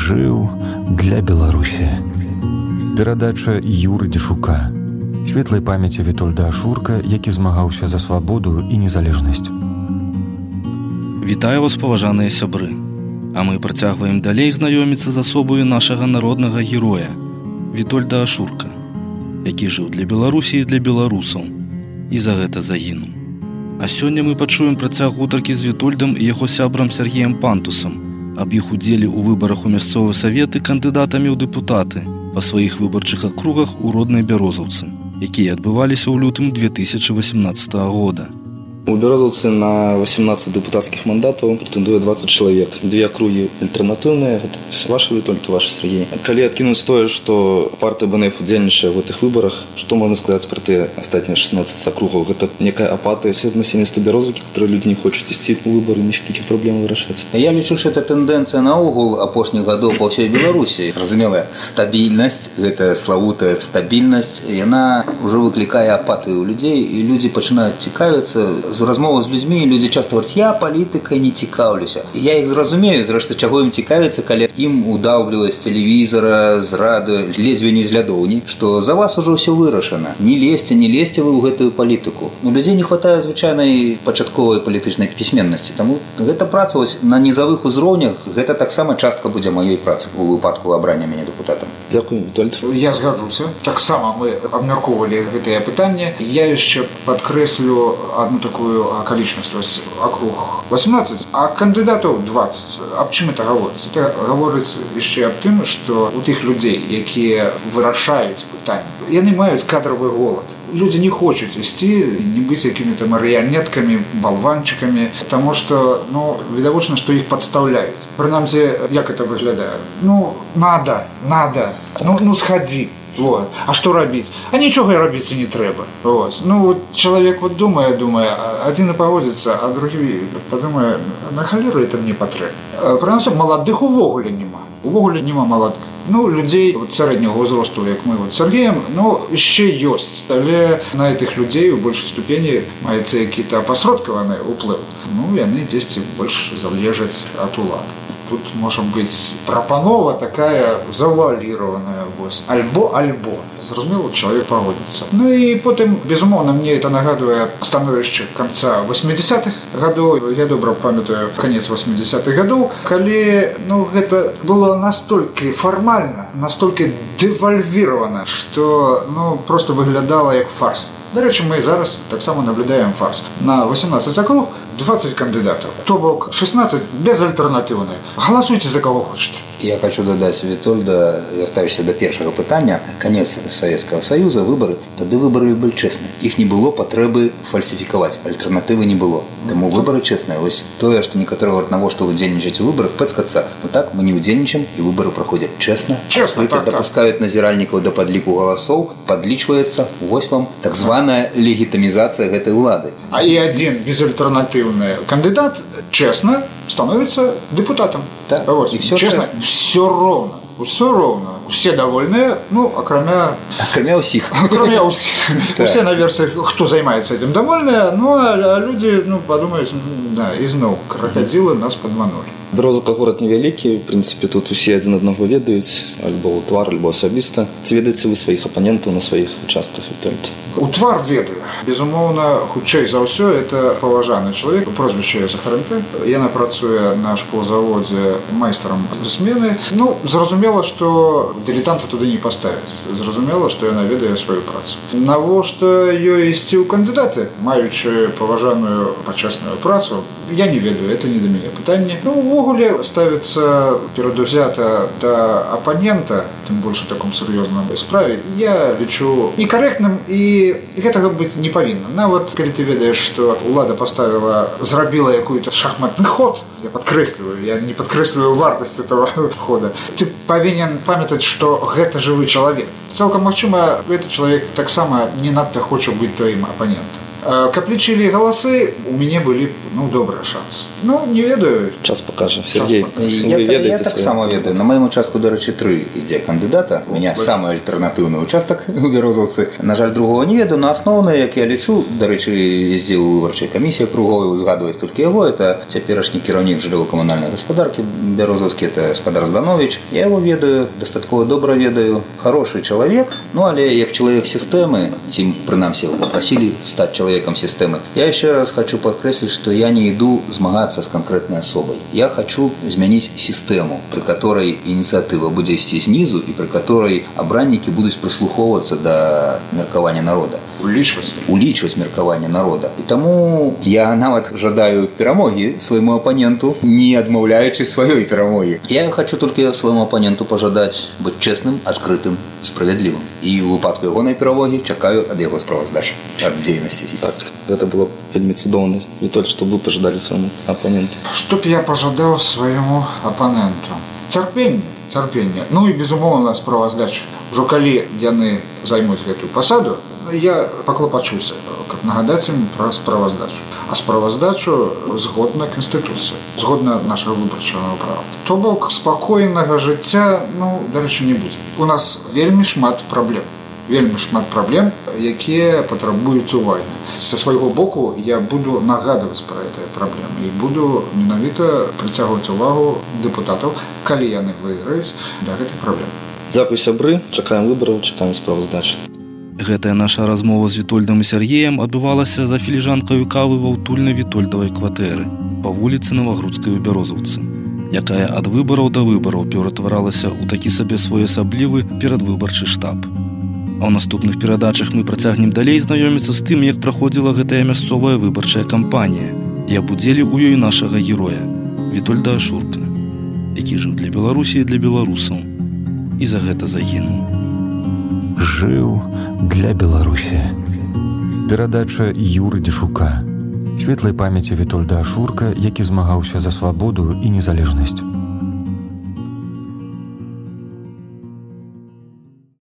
жыў для Беларусі. Перадача Юры Дзешука. Светлай памяці Вітольда Ашурка, які змагаўся за свабоду і незалежнасць. Вітаю вас, паважаныя сябры. А мы працягваем далей знаёміцца з асобаю нашага народнага героя Вітольда Ашурка, які жыў для Беларусі і для беларусаў, і за гэта загінуў. А сёння мы пачуем працяг гутаркі з Вітольдам і яго сябрам Сергеем Пантусам аб іх удзеле ў выбарах у мясцовыя саветы кандыдатамі ў дэпутаты па сваіх выбарчых акругах у роднай Бярозаўцы, якія адбываліся ў лютым 2018 года. У Бярозаўцы на 18 дэпутацкіх мандатаў прэтэндуе 20 чалавек. Две акругі альтэрнатыўныя, гэта ваша, Вітольд, ваша, Сергей. Калі адкінуць тое, што партыя БНФ удзельнічае ў гэтых выбарах, што можна сказаць пра тыя астатнія 16 акругаў? Гэта некая апатыя сярод насельніцтва Бярозаўкі, которые людзі не хочуць ісці ў выбары, ніякіх праблем вырашаць. Я лічу, што гэта тэндэнцыя наогул апошніх гадоў па ўсёй Беларусі. Зразумела, стабільнасць, гэта славутая стабільнасць, яна ўжо выклікае апатыю ў людзей, і людзі пачынаюць цікавіцца. З размовы з людзьмі людзі часта говораць: я палітыкай не цікаўлюся. Я іх зразумею, зрэшты, чаго ім цікавіцца, калі ім удаўбліваюць з тэлевізора, з радыо, ледзьве не з лядоўні, што за вас ужо ўсё вырашана. Не лезьце вы ў гэтую палітыку. У людзей не хватае звычайнай пачатковай палітычнай пісьменнасці. Таму гэта праца на нізавых узроўнях, гэта таксама частка будзе маёй працы у выпадку абрання мяне дэпутатам. Дзякуй, Вітольд. Я згаджуся. Таксама мы абмяркоўвалі гэтае пытанне. Я яшчэ падкрэслю одну такую околичность, округ 18, а кандидатов 20. Об чем это говорится? Это говорится еще об том, что у тых людей, которые вырашают питание, они имеют кадровый голод. Люди не хотят идти, не быть какими-то марионетками, болванчиками, потому что, видовочно, что их подставляют. Принаймні, как это выглядает? Надо, сходи. Вот. А что робить? А ничего робить и не треба. Вот. Человек думає, один и поводится, а другий подумає: на халеру это мне потрібно. Принаймні, молодих увогуле нема. Увогуле нема молодих. Людей середнього возрасту, як ми з Сергієм, ще є. Але на этих людей у більшій ступені мається якийсь опосередкований вплив. І вони десь більш залежать від влади. Тут может быть пропанова такая завуалированная, альбо. Зрозуміло, чоловік поводиться. І потім, безумовно, мені це нагадує становище конца 80-х годов. Я добре пам'ятаю конец 80-х годов, коли это было настолько формально, настолько девальвировано, що просто виглядало як фарс. До речі, ми зараз так само наблюдаємо фарс. На 18 округ 20 кандидатів, то бок 16 безальтернативні. Голосуйте за кого хочете. Я хочу додать Вітольда, вертаюся до першого питання. Конец Советского Союза, выборы. Тады выборы были честные. Их не было потребы фальсификовать. Альтернативы не было. Тому выборы честные. Ось то, что некоторые говорят, на что вы удельничаете в выборах, пэцкаться. Но так мы не удельничаем, и выборы проходят честно. Открыто допускают назиральников до подлику голосов, подличивается. Вось вам так званая легитимизация этой влады. А и один безальтернативный кандидат честно становится депутатом. Да. Вот. И все честно. Все ровно. Все довольны, кроме усих. Кроме усих. Все на версии, кто занимается этим, довольны, а люди, подумают, и знову крокодилы нас подманули. Бярозаўка горад невялікі, в прынцыпе, тут усе адзін аднаго ведаюць, альбо ў твар, альбо асабіста. Ці ведаеце вы сваіх апанентаў на сваіх участках, Вітольд? У твар ведаю. Безумоўна, хутчэй за ўсё, это паважаны чалавек, прозвішча Захаренко. Яна працуе на шклозаводзе майстарам змены. Зразумела, што дилетанта туды не паставяць. Зразумела, што яна ведае сваю працу. Навошта ёй ісці ў кандыдаты, маючы паважаную пачесную працу, я не ведаю, это не да мяне пытанне. Увогуле ставіцца перадузята да апанента, тым больш у таком сур'ёзным справе, я лічу некарэктным, і гэтага быць не павінна. Нават калі ты ведаеш, што ўлада зрабіла якую-то шахматны ход, я падкрэсліваю, я не падкрэсліваю вартасць этого хода, ты павінен памятаць, што гэта жывы чалавек. Цалкам магчыма, гэты чалавек таксама не надта хоча быць тваім апанентам. Каб лічылі галасы, у мяне былі добрыя шансы. Не ведаю. Час покажа. Сергей, я так само ведаю. На моем участку, дарэчы, 3 ідзе кандыдата. У меня самый альтэрнатыўны участак у Бярозаўцы. На жаль, другого не ведаю, но асноўнае, як я лічу, дарэчы, ездзіў у выбарчай камісіі круговай, узгадваць толькі яго, это цяперашні кіраўнік жыллёва-камунальнай гаспадаркі Бярозаўскі, это гаспадар Зданович. Я яго ведаю, дастаткова добра ведаю, хороший чалавек, але як чалавек сістэмы, ці прынамсі яго попросили стать человеком системы. Я еще раз хочу подкреслить, что я не иду змагаться с конкретной особой. Я хочу изменить систему, при которой инициатива будет идти снизу и при которой абранники будут прислуховываться до меркавання народа. Улічваць меркаванне народа. І таму я нават жадаю перамогі свайму апаненту, не адмаўляючы сваёй перамогі. Я хочу толькі свайму апаненту пажадаць быць чэсным, адкрытым, справядлівым. І ў выпадку ягонай перамогі чакаю ад яго справаздачы, ад дзейнасці. Так, гэта было вельмі цудоўна. Вітоль, што вы пажадалі свайму апаненту? Што б я пажадаў свайму апаненту? Цярпення. І, безумоўна, справаздача. Ужо калі яны займуць гэтую пасаду, я паклапачуся, каб нагадаць ім пра справаздачу. А справаздачу згодна Канстытуцыі, згодна нашага выбарчага права. То бок спакойнага жыцця, дарэчы, не будзе. У нас вельмі шмат праблем, якія патрабуюць увагі. Са свайго боку я буду нагадваць пра гэтыя праблемы і буду менавіта прыцягваць увагу дэпутатаў, калі яны выйграюць да гэтай праблемы. Дзякуй, сябры, чакаем выбараў, чакаем справаздачы. Гэтая наша размова з Вітольдам і Сергеем адбывалася за філіжанкаю кавы ва ўтульнай Вітольдавай кватэры па вуліцы Новагрудскай у Бярозаўцы, якая ад выбараў да выбараў ператваралася ў такі сабе своеасаблівы перадвыбарчы штаб. А ў наступных перадачах мы працягнем далей знаёміцца з тым, як праходзіла гэтая мясцовая выбарчая кампанія і аб удзеле ў ёй нашага героя Вітольда Ашурка, які жыў для Беларусі і для беларусаў і за гэта загінуў. Жыў для Беларусі. Перадача Юры Дзішука. Светлай памяці Вітольда Ашурка, які змагаўся за свабоду і незалежнасць.